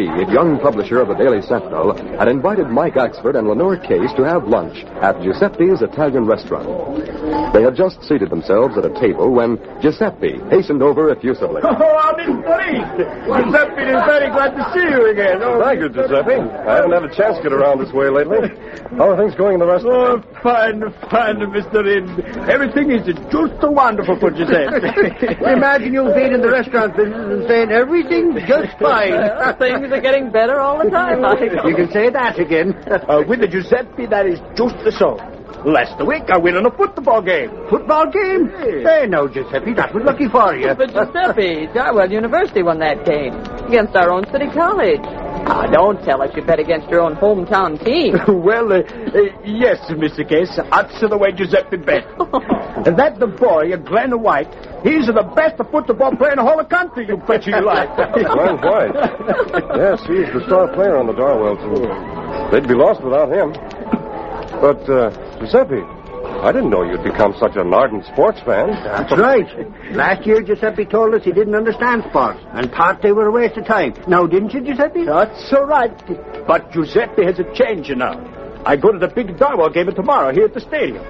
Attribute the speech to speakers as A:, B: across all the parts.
A: Reed, young publisher of the Daily Sentinel, had invited Mike Axford and Lenore Case to have lunch at Giuseppe's Italian restaurant. They had just seated themselves at a table when Giuseppe hastened over effusively.
B: Oh, Mr. Reed! Giuseppe is very glad to see you again.
C: Thank you, Giuseppe. I haven't had a chance to get around this way lately. How are things going in the restaurant?
B: Oh, fine, Mr. Reed. Everything is just so wonderful for Giuseppe.
D: Imagine you being in the restaurant business and saying everything's just fine.
E: Things are getting better all the time, Michael.
D: You can say that again.
B: With the Giuseppe, that is just so. Last week, I went on a football game.
D: Football game? Hey, no, Giuseppe, that was lucky for you.
E: But Giuseppe, Darwell University won that game against our own city college. Ah, don't tell us you bet against your own hometown team.
B: Well, yes, Mr. Case. That's the way Giuseppe bet. That the boy, Glenn White, he's the best football player in the whole country, you bet your life.
C: Glenn White. Yes, he's the star player on the Darwell team. They'd be lost without him. But, Giuseppe, I didn't know you'd become such an ardent sports fan.
D: That's right. Last year, Giuseppe told us he didn't understand sports and thought they were a waste of time. Now, didn't you, Giuseppe?
B: That's all right. But Giuseppe has a change now. I go to the big Darwell game tomorrow here at the stadium.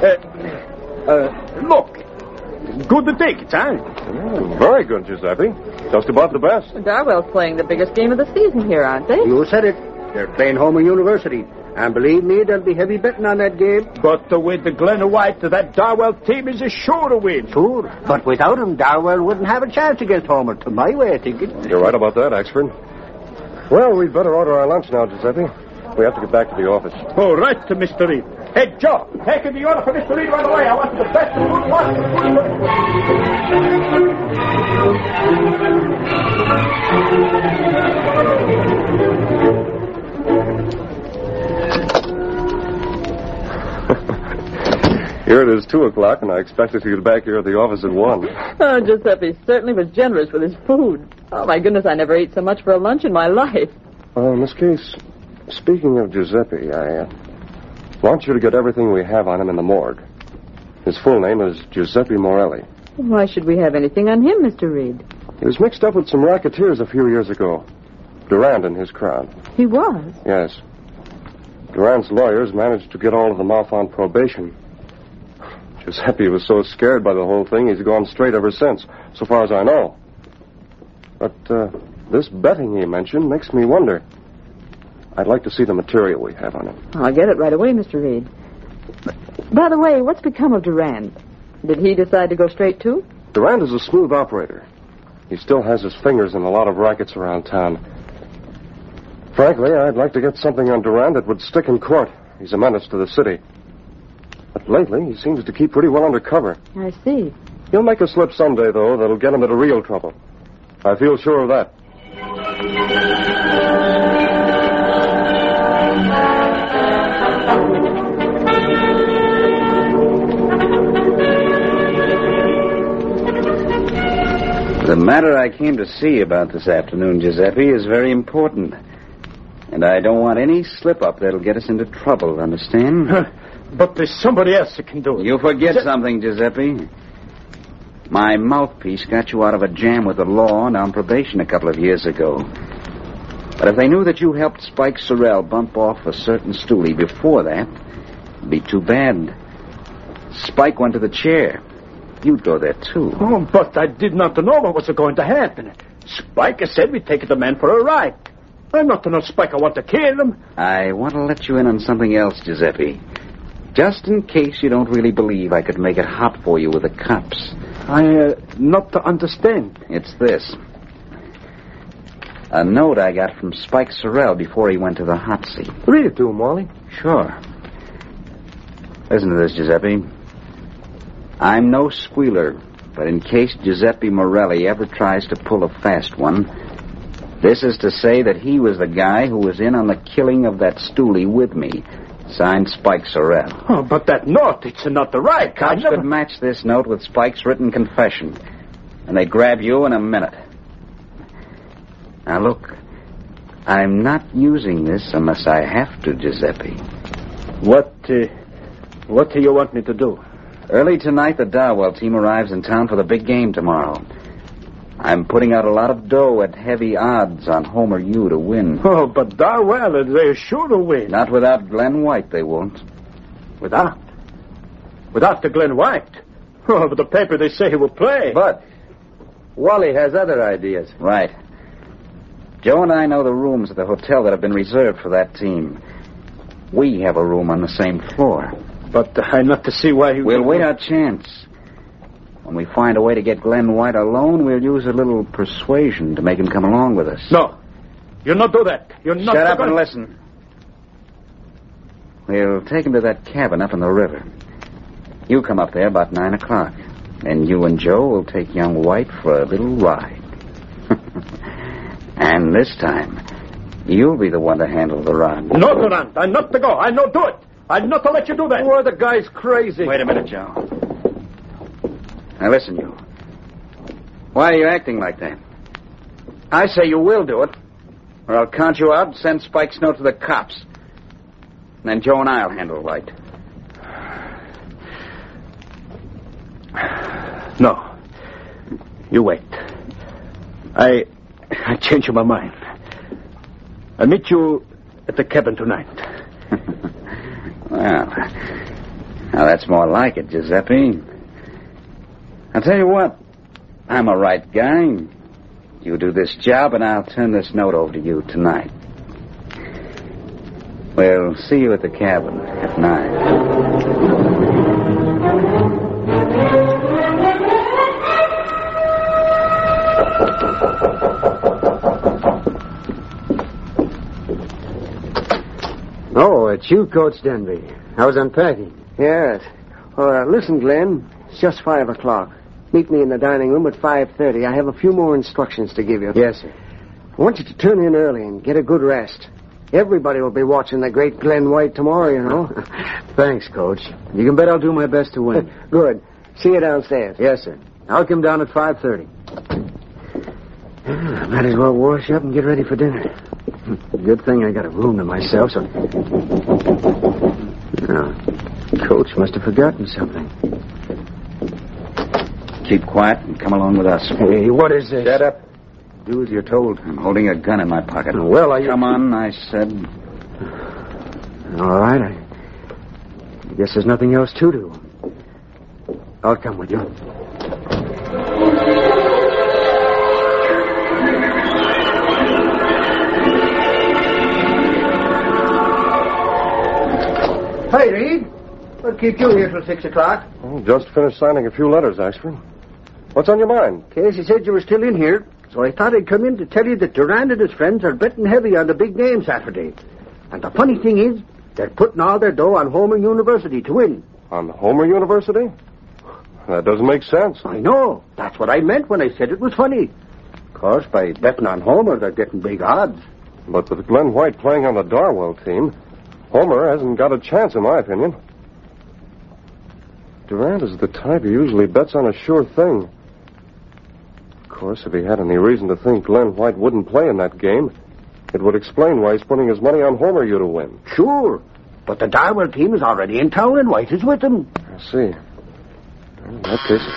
B: Look. Good tickets, huh?
C: Very good, Giuseppe. Just about the best.
E: Darwell's playing the biggest game of the season here, aren't they?
D: You said it. They're playing Homer University. And believe me, there'll be heavy betting on that game.
B: But with the Glen White, that Darwell team is sure to win.
D: Sure. But without him, Darwell wouldn't have a chance against Homer, to my way of thinking.
C: You're right about that, Axford. Well, we'd better order our lunch now, Giuseppe. We have to get back to the office.
B: Oh, right, Mr. Reed. Hey, Joe, take the order for Mr. Reed right away. I want the best food
C: Here it is, 2 o'clock, and I expected to get back here at the office at 1.
E: Oh, Giuseppe certainly was generous with his food. Oh, my goodness, I never ate so much for a lunch in my life.
C: Miss Case, speaking of Giuseppe, I want you to get everything we have on him in the morgue. His full name is Giuseppe Morelli.
E: Why should we have anything on him, Mr. Reed?
C: He was mixed up with some racketeers a few years ago. Durand and his crowd.
E: He was?
C: Yes. Durand's lawyers managed to get all of them off on probation. Giuseppe was so scared by the whole thing, he's gone straight ever since, so far as I know. But this betting he mentioned makes me wonder. I'd like to see the material we have on him.
E: I'll get it right away, Mr. Reed. By the way, what's become of Durand? Did he decide to go straight too?
C: Durand is a smooth operator. He still has his fingers in a lot of rackets around town. Frankly, I'd like to get something on Durand that would stick in court. He's a menace to the city. But lately, he seems to keep pretty well under cover.
E: I see.
C: He'll make a slip someday, though, that'll get him into real trouble. I feel sure of that.
F: The matter I came to see about this afternoon, Giuseppe, is very important. And I don't want any slip-up that'll get us into trouble, understand?
B: But there's somebody else that can do it.
F: You forget something, Giuseppe. My mouthpiece got you out of a jam with the law and on probation a couple of years ago. But if they knew that you helped Spike Sorrell bump off a certain stoolie before that, it'd be too bad. Spike went to the chair. You'd go there, too.
B: Oh, but I did not know what was going to happen. Spike said we'd take the man for a ride. I'm not to know Spike. I want to kill him.
F: I want to let you in on something else, Giuseppe. Just in case you don't really believe I could make it hot for you with the cops.
B: Not to understand.
F: It's this. A note I got from Spike Sorrell before he went to the hot seat.
D: Read it to him, Wally.
F: Sure. Listen to this, Giuseppe. I'm no squealer, but in case Giuseppe Morelli ever tries to pull a fast one, this is to say that he was the guy who was in on the killing of that stoolie with me. Signed, Spike Sorrell.
B: Oh, but that note, it's not the right kind.
F: Cops could match this note with Spike's written confession, and they'd grab you in a minute. Now, look, I'm not using this unless I have to, Giuseppe.
B: What do you want me to do?
F: Early tonight, the Darwell team arrives in town for the big game tomorrow. I'm putting out a lot of dough at heavy odds on Homer U to win.
B: Oh, but Darwell, they're sure to win.
F: Not without Glenn White, they won't.
B: Without the Glenn White. Oh, but the paper, they say he will play.
G: But Wally has other ideas.
F: Right. Joe and I know the rooms at the hotel that have been reserved for that team. We have a room on the same floor.
B: But I'm not to see why he...
F: We'll wait our chance. When we find a way to get Glenn White alone, we'll use a little persuasion to make him come along with us.
B: No. You'll not do that. You're not...
F: Shut up and listen. We'll take him to that cabin up in the river. You come up there about 9 o'clock. And you and Joe will take young White for a little ride. And this time, you'll be the one to handle the rod.
B: No, Durant. I'm not to go. I not do it. I'm not to let you do that.
G: Oh, the guy's crazy.
F: Wait a minute, Joe. Now, listen, you. Why are you acting like that? I say you will do it, or I'll count you out and send Spike's note to the cops. And then Joe and I'll handle White.
B: No. You wait. I changed my mind. I'll meet you at the cabin tonight.
F: Well, now that's more like it, Giuseppe. I'll tell you what. I'm a right guy. You do this job, and I'll turn this note over to you tonight. We'll see you at the cabin at 9.
G: Oh, it's you, Coach Denby. I was unpacking.
D: Yes. Listen, Glenn. It's just 5 o'clock. Meet me in the dining room at 5:30. I have a few more instructions to give you.
G: Yes, sir.
D: I want you to turn in early and get a good rest. Everybody will be watching the great Glenn White tomorrow, you know.
G: Thanks, Coach. You can bet I'll do my best to win.
D: Good. See you downstairs.
G: Yes, sir. I'll come down at 5:30. Might as well wash up and get ready for dinner. Good thing I got a room to myself, so... Coach must have forgotten something.
F: Keep quiet and come along with us.
G: Hey, what is this?
F: Shut up.
G: Do as you're told.
F: I'm holding a gun in my pocket.
G: Well,
F: Come on, I said.
G: All right, I guess there's nothing else to do. I'll come with you.
D: Hi, Reed. What keep you here till 6 o'clock?
C: Oh, just finished signing a few letters, Axford. What's on your mind?
D: Casey said you were still in here, so I thought I'd come in to tell you that Durand and his friends are betting heavy on the big game Saturday. And the funny thing is, they're putting all their dough on Homer University to win.
C: On Homer University? That doesn't make sense.
D: I know. That's what I meant when I said it was funny. Of course, by betting on Homer, they're getting big odds.
C: But with Glenn White playing on the Darwell team, Homer hasn't got a chance, in my opinion. Durand is the type who usually bets on a sure thing. Of course, if he had any reason to think Glenn White wouldn't play in that game, it would explain why he's putting his money on Homer U to win.
D: Sure. But the Darwell team is already in town and White is with them.
C: I see. In that case...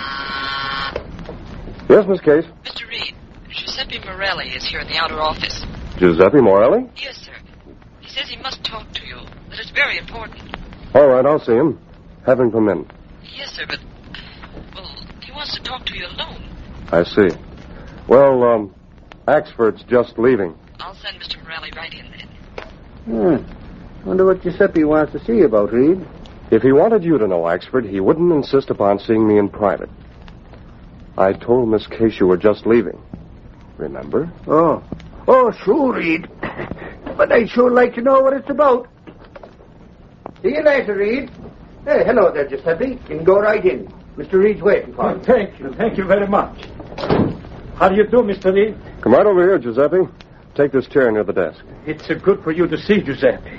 C: Yes, Miss Case?
E: Mr. Reed, Giuseppe Morelli is here in the outer office.
C: Giuseppe Morelli?
E: Yes, sir. He says he must talk to you, that it's very important.
C: All right, I'll see him. Have him come in.
E: Yes, sir, but... Well, he wants to talk to you alone.
C: I see. Well, Axford's just leaving.
E: I'll send Mr. Morelli right in then.
D: Wonder what Giuseppe wants to see you about, Reed.
C: If he wanted you to know, Axford, he wouldn't insist upon seeing me in private. I told Miss Case you were just leaving. Remember?
D: Oh, sure, Reed. But I'd sure like to know what it's about. See you later, Reed. Hey, hello there, Giuseppe. You can go right in. Mr. Reed's waiting for you.
B: Thank you. Thank you very much. How do you do, Mr. Reed?
C: Come right over here, Giuseppe. Take this chair near the desk.
B: It's good for you to see, Giuseppe.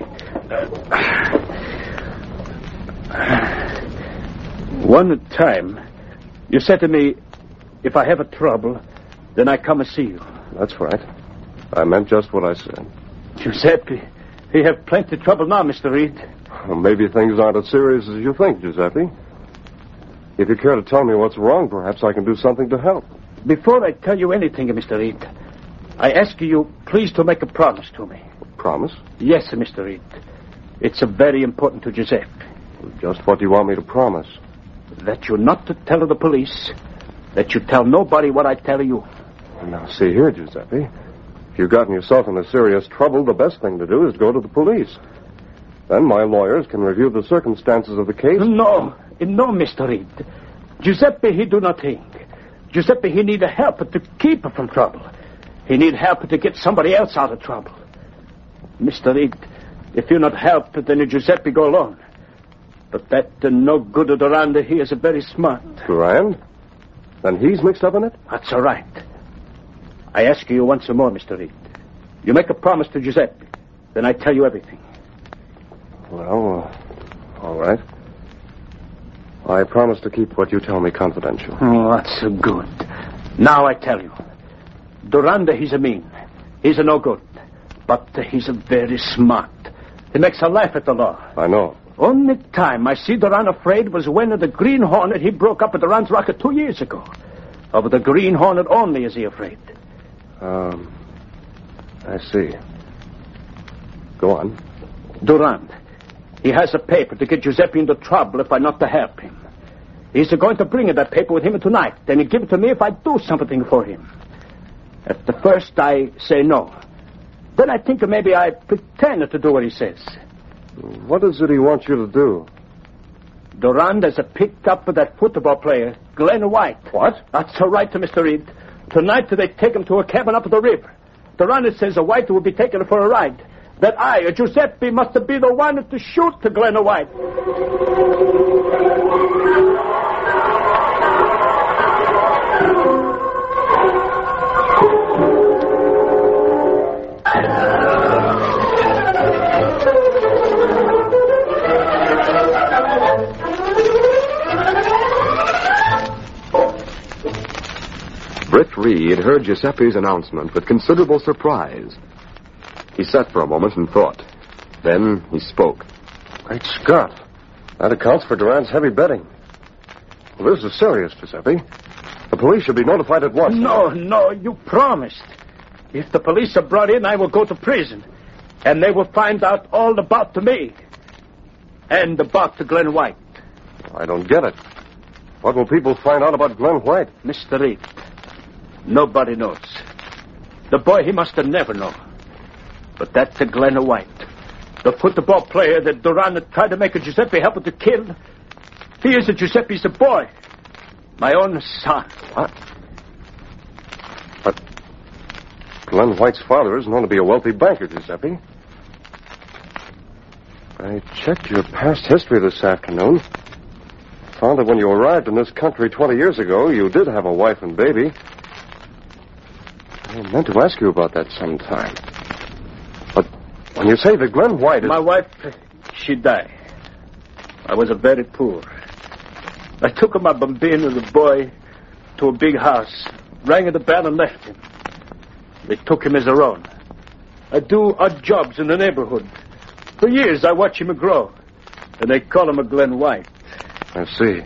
B: One time, you said to me, if I have a trouble, then I come and see you.
C: That's right. I meant just what I said.
B: Giuseppe, you have plenty of trouble now, Mr. Reed.
C: Well, maybe things aren't as serious as you think, Giuseppe. If you care to tell me what's wrong, perhaps I can do something to help.
B: Before I tell you anything, Mr. Reed, I ask you please to make a promise to me.
C: Promise?
B: Yes, Mr. Reed. It's very important to Giuseppe.
C: Just what do you want me to promise?
B: That you're not to tell the police. That you tell nobody what I tell you.
C: Now, see here, Giuseppe. If you've gotten yourself into serious trouble, the best thing to do is go to the police. Then my lawyers can review the circumstances of the case.
B: No, Mr. Reed. Giuseppe, he do not think. Giuseppe, he need help to keep her from trouble. He need help to get somebody else out of trouble. Mr. Reed, if you not help, then Giuseppe go alone. But that no good Durand, he is very smart.
C: Durand? Then he's mixed up in it?
B: That's all right. I ask you once more, Mr. Reed. You make a promise to Giuseppe, then I tell you everything.
C: Well, all right. I promise to keep what you tell me confidential.
B: Oh, that's good. Now I tell you. Durand, he's a mean. He's a no good. But he's a very smart. He makes a laugh at the law.
C: I know.
B: Only time I see Durand afraid was when the Green Hornet, he broke up at Durand's rocket 2 years ago. Of the Green Hornet only is he afraid.
C: I see. Go on.
B: Durand. He has a paper to get Giuseppe into trouble if I not to help him. He's going to bring that paper with him tonight. Then he give it to me if I do something for him. At the first, I say no. Then I think maybe I pretend to do what he says.
C: What is it he wants you to do?
B: Durand has picked up that football player, Glenn White.
C: What?
B: That's all right, Mr. Reed. Tonight they take him to a cabin up the river. Durand says White will be taken for a ride. That I, Giuseppe, must be the one to shoot to Glenn White.
A: Britt Reed heard Giuseppe's announcement with considerable surprise. He sat for a moment and thought. Then he spoke.
C: Great Scott. That accounts for Durand's heavy betting. Well, this is serious, Giuseppe. The police should be notified at once.
B: No, you promised. If the police are brought in, I will go to prison. And they will find out all about me. And about Glenn White.
C: I don't get it. What will people find out about Glenn White?
B: Mr. Reed, nobody knows. The boy, he must have never known. But that's Glenn White. The football player that Durand tried to make Giuseppe help to kill. He is Giuseppe's boy. My own son.
C: What? But Glenn White's father is known to be a wealthy banker, Giuseppe. I checked your past history this afternoon. Found that when you arrived in this country 20 years ago, you did have a wife and baby. I meant to ask you about that sometime. But when you say that Glenn White is...
B: My wife, she died. I was very poor. I took my bambino, the boy, to a big house, rang the bell and left him. They took him as their own. I do odd jobs in the neighborhood. For years, I watch him grow. And they call him a Glenn White.
C: I see.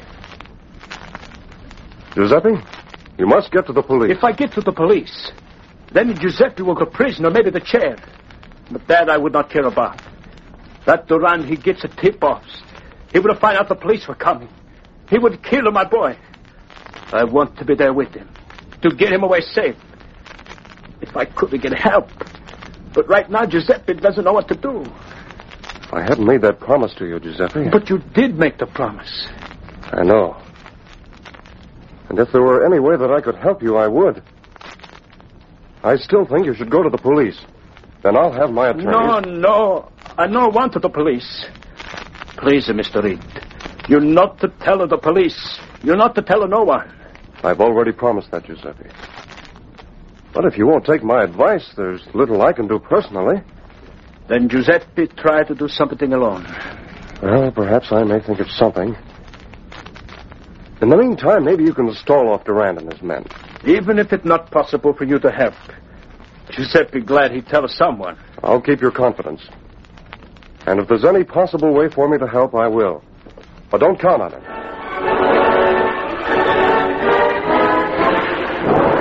C: Giuseppe, you must get to the police.
B: If I get to the police, then Giuseppe will go to prison or maybe the chair. But that I would not care about. That Durand, he gets a tip-offs. He would find out the police were coming. He would kill my boy. I want to be there with him, to get him away safe. If I could get help. But right now, Giuseppe doesn't know what to do.
C: I hadn't made that promise to you, Giuseppe.
B: But you did make the promise.
C: I know. And if there were any way that I could help you, I would. I still think you should go to the police. Then I'll have my attorney...
B: No. I don't want the police. Please, Mr. Reed. You're not to tell the police. You're not to tell no one.
C: I've already promised that, Giuseppe. But if you won't take my advice, there's little I can do personally.
B: Then Giuseppe try to do something alone.
C: Well, perhaps I may think of something. In the meantime, maybe you can stall off Durand and his men.
B: Even if it's not possible for you to help, Giuseppe glad he'd tell someone.
C: I'll keep your confidence. And if there's any possible way for me to help, I will. But don't count on it.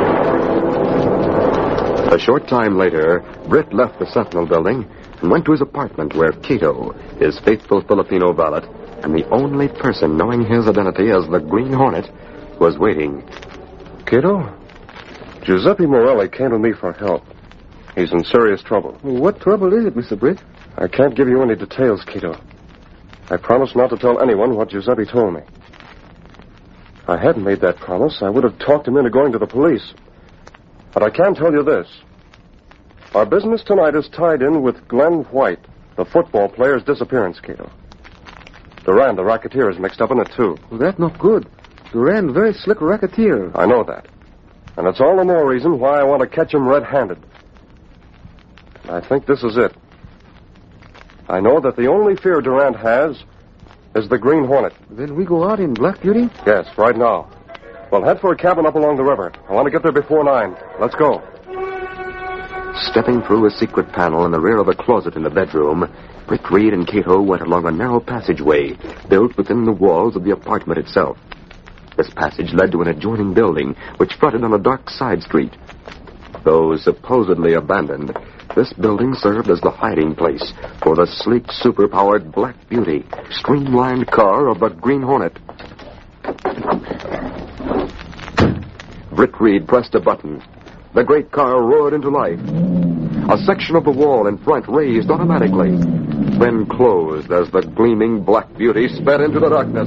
A: A short time later, Britt left the Sentinel building and went to his apartment where Cato, his faithful Filipino valet, and the only person knowing his identity as the Green Hornet, was waiting.
C: Cato? Giuseppe Morelli came to me for help. He's in serious trouble.
G: What trouble is it, Mr. Britt?
C: I can't give you any details, Cato. I promised not to tell anyone what Giuseppe told me. If I hadn't made that promise, I would have talked him into going to the police. But I can tell you this. Our business tonight is tied in with Glenn White, the football player's disappearance, Cato. Durand, the racketeer, is mixed up in it, too.
G: Well, that's not good. Durand, very slick racketeer.
C: I know that. And it's all the more reason why I want to catch him red-handed. And I think this is it. I know that the only fear Durand has is the Green Hornet.
G: Then we go out in Black Beauty?
C: Yes, right now. Well, head for a cabin up along the river. I want to get there before 9. Let's go.
A: Stepping through a secret panel in the rear of a closet in the bedroom, Britt Reed and Cato went along a narrow passageway built within the walls of the apartment itself. This passage led to an adjoining building which fronted on a dark side street. Though supposedly abandoned, this building served as the hiding place for the sleek, super-powered Black Beauty, streamlined car of the Green Hornet. Britt Reed pressed a button. The great car roared into life. A section of the wall in front raised automatically, then closed as the gleaming Black Beauty sped into the darkness.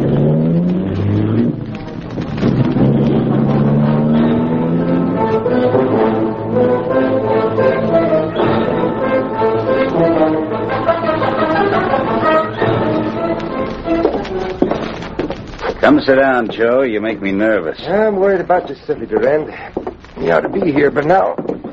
F: Come sit down, Joe. You make me nervous.
G: I'm worried about Giuseppe Durand. He ought to be here, but now...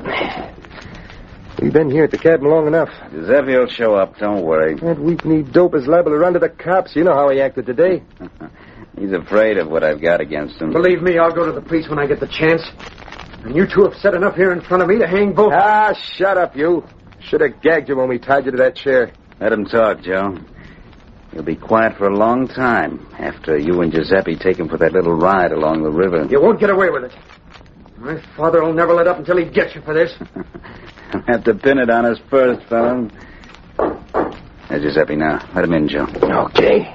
G: We've been here at the cabin long enough.
F: Giuseppe will show up. Don't worry.
G: That weak-kneed dope is liable to run to the cops. You know how he acted today.
F: He's afraid of what I've got against him.
G: Believe me, I'll go to the police when I get the chance. And you two have said enough here in front of me to hang both... Ah, shut up, you. Should have gagged you when we tied you to that chair.
F: Let him talk, Joe. He'll be quiet for a long time after you and Giuseppe take him for that little ride along the river.
G: You won't get away with it. My father will never let up until he gets you for this.
F: I'll have to pin it on us first, fella. There's Giuseppe now. Let him in, Joe.
G: Okay.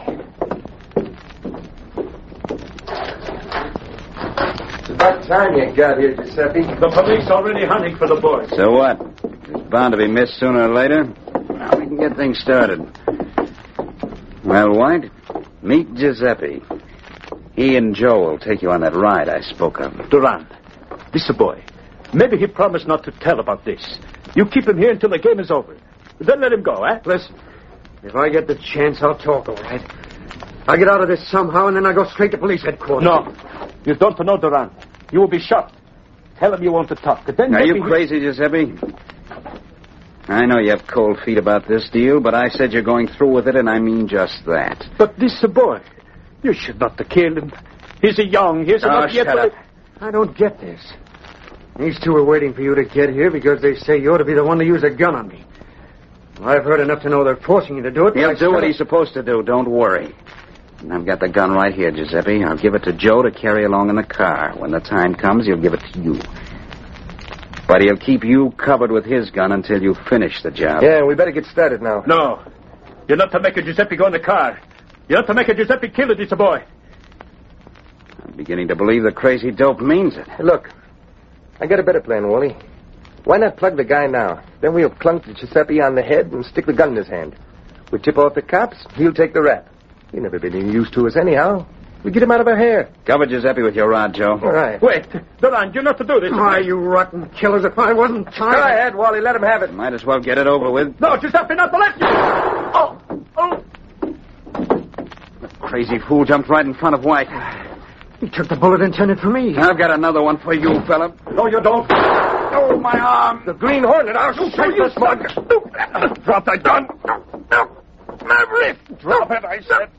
G: It's about time you got here, Giuseppe.
B: The police already hunting for the boy.
F: So what? He's bound to be missed sooner or later. Well, we can get things started. Well, White, meet Giuseppe. He and Joe will take you on that ride I spoke of.
B: Durand, this is a boy. Maybe he promised not to tell about this. You keep him here until the game is over. Then let him go, eh?
G: Listen, if I get the chance, I'll talk, all right? I'll get out of this somehow, and then I'll go straight to police headquarters.
B: No, you don't know Durand. You will be shot. Tell him you want to talk. Then
F: Are you crazy, Giuseppe? I know you have cold feet about this deal, but I said you're going through with it, and I mean just that.
B: But this is a boy. You should not have killed him. He's a young. He's not yet...
F: shut up.
G: I don't get this. These two are waiting for you to get here because they say you ought to be the one to use a gun on me. Well, I've heard enough to know they're forcing you to do it.
F: He'll do what he's supposed to do. Don't worry. And I've got the gun right here, Giuseppe. I'll give it to Joe to carry along in the car. When the time comes, he'll give it to you. But he'll keep you covered with his gun until you finish the job.
G: Yeah, we better get started now.
B: No. You're not to make a Giuseppe go in the car. You're not to make a Giuseppe kill it. It's a boy.
F: I'm beginning to believe the crazy dope means it.
G: Hey, look, I got a better plan, Wally. Why not plug the guy now? Then we'll clunk the Giuseppe on the head and stick the gun in his hand. We tip off the cops, he'll take the rap. He's never been any use to us anyhow. We get him out of our hair.
F: Cover Giuseppe with your rod, Joe.
G: All right.
B: Wait, Durand, you're not to do this.
G: Why, you rotten killers, if I wasn't tired... Go ahead, Wally, let him have it.
F: Might as well get it over with.
B: No, Giuseppe, not to let you. Oh.
F: The crazy fool jumped right in front of White.
G: He took the bullet intended for me.
F: I've got another one for you, fella.
B: No, you don't.
G: Oh, my arm. The Green Hornet. I'll shoot this mug.
C: Drop that gun. No. My wrist. Drop it, I said.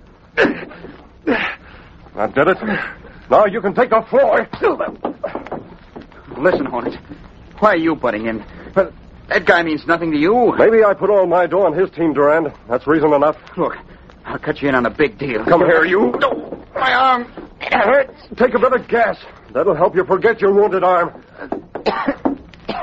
C: That did it. Now you can take the floor.
F: Listen, Hornet. Why are you butting in? Well, that guy means nothing to you.
C: Maybe I put all my dough on his team, Durand. That's reason enough.
F: Look, I'll cut you in on a big deal.
C: Come here, you. No, my arm. It hurts. Take a bit of gas. That'll help you forget your wounded arm.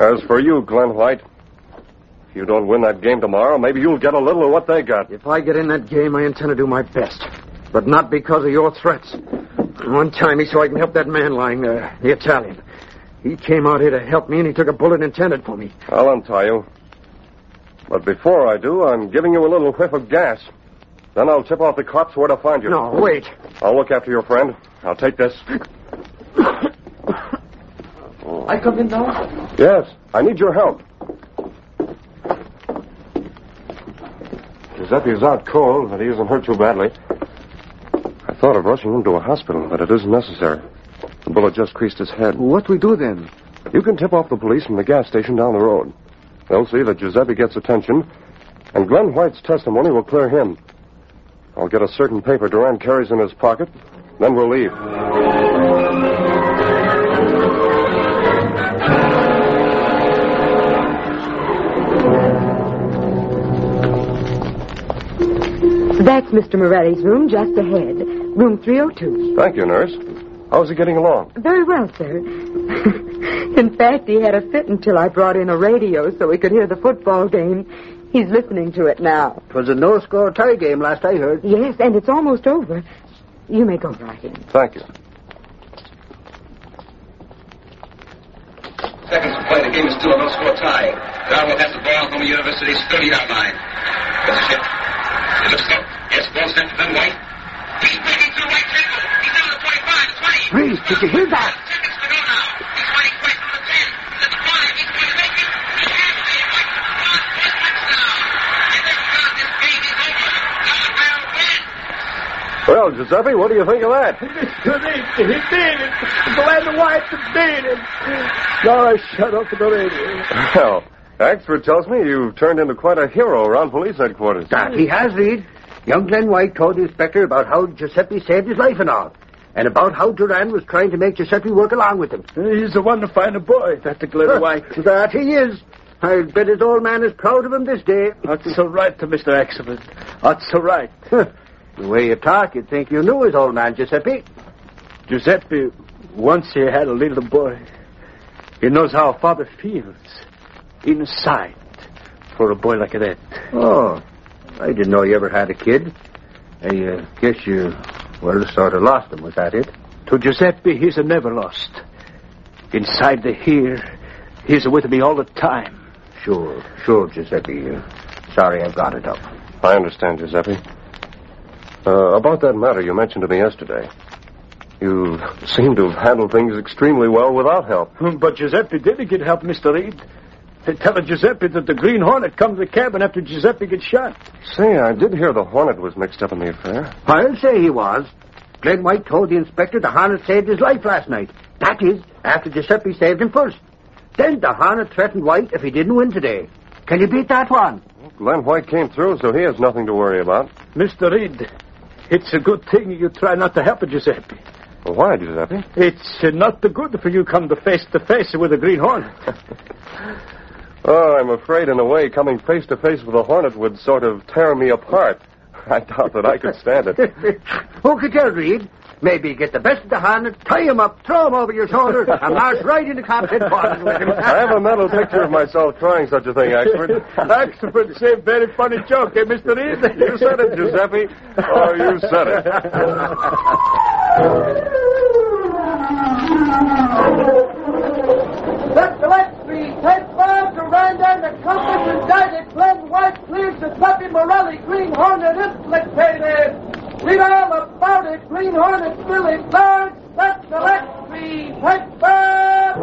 C: As for you, Glenn White, if you don't win that game tomorrow, maybe you'll get a little of what they got.
H: If I get in that game, I intend to do my best. But not because of your threats. One time he saw I can help that man lying there, the Italian. He came out here to help me, and he took a bullet intended for me.
C: I'll untie you. But before I do, I'm giving you a little whiff of gas. Then I'll tip off the cops where to find you.
H: No, wait.
C: I'll look after your friend. I'll take this.
D: I come in now?
C: Yes, I need your help. Giuseppe's out cold, but he isn't hurt too badly. I thought of rushing him to a hospital, but it isn't necessary. The bullet just creased his head.
H: What do we do then?
C: You can tip off the police from the gas station down the road. They'll see that Giuseppe gets attention, and Glenn White's testimony will clear him. I'll get a certain paper Duran carries in his pocket, then we'll leave.
I: That's Mr. Morelli's room, just ahead. Room 302.
C: Thank you, nurse. How's he getting along?
I: Very well, sir. In fact, he had a fit until I brought in a radio so he could hear the football game. He's listening to it now.
D: It was a no-score tie game last I heard.
I: Yes, and it's almost over. You may go right in.
C: Thank you.
J: Seconds to play. The game is still a no-score tie. Darwin has the ball from the University's 30-yard line. That's a shift. It looks up. Yes, ball sent to Ben White. He's breaking through right tackle. He's down to the 25, the 20.
D: Reese, did you hear that?
J: Seconds to go now. He's fighting quick from the 10. He's at the 5. He's going to make it. He has made White for the touchdown. And this time, this game is over. Alabama wins.
C: Well, Giuseppe, what do you think of that?
B: Mr. Reed, he did it. Glenn White did it. Now I shut up the radio.
C: Well, Axford tells me you've turned into quite a hero around police headquarters.
D: That he has, Reed. Young Glenn White told the inspector about how Giuseppe saved his life and all. And about how Duran was trying to make Giuseppe work along with him.
B: He's the one to find a boy, that the Glenn White.
D: That he is. I'll bet his old man is proud of him this day.
B: That's so right to Mr. Axford. That's so right.
D: The way you talk, you'd think you knew his old man, Giuseppe.
B: Giuseppe, once he had a little boy. He knows how a father feels inside for a boy like that.
D: Oh, I didn't know you ever had a kid. I guess you, well, sort of lost him. Was that it?
B: To Giuseppe, he's a never lost. Inside the here, he's with me all the time.
D: Sure, Giuseppe. Sorry I've got it up.
C: I understand, Giuseppe. About that matter you mentioned to me yesterday. You seem to have handled things extremely well without help.
B: But Giuseppe didn't get help, Mr. Reed. They tell Giuseppe that the Green Hornet come to the cabin after Giuseppe gets shot.
C: Say, I did hear the Hornet was mixed up in the affair.
D: I'll say he was. Glenn White told the inspector the Hornet saved his life last night. That is, after Giuseppe saved him first. Then the Hornet threatened White if he didn't win today. Can you beat that one?
C: Glenn White came through, so he has nothing to worry about.
B: Mr. Reed, it's a good thing you try not to help Giuseppe.
C: Well, why, Giuseppe?
B: It's not good for you come to face with the Green Hornet.
C: Oh, I'm afraid, in a way, coming face to face with a Hornet would sort of tear me apart. I doubt that I could stand it.
D: Who could tell, Reed? Maybe get the best of the Hornet, tie him up, throw him over your shoulder, and march right into cops' headquarters with him.
C: I have a mental picture of myself trying such a thing, Axford.
B: Axford, say a very funny joke, eh, Mr. Reed?
C: You said it, Giuseppe. Oh, you said it.
K: Let the left street, take 5 to Randall, the compass indicted, Glenn White clears the Giuseppe Morelli, Green Hornet implicated. Read all about it, Green Hornet still in charge. Let the left street, take 5.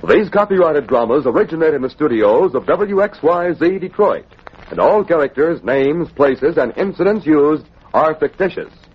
A: These copyrighted dramas originate in the studios of WXYZ Detroit, and all characters, names, places, and incidents used are fictitious.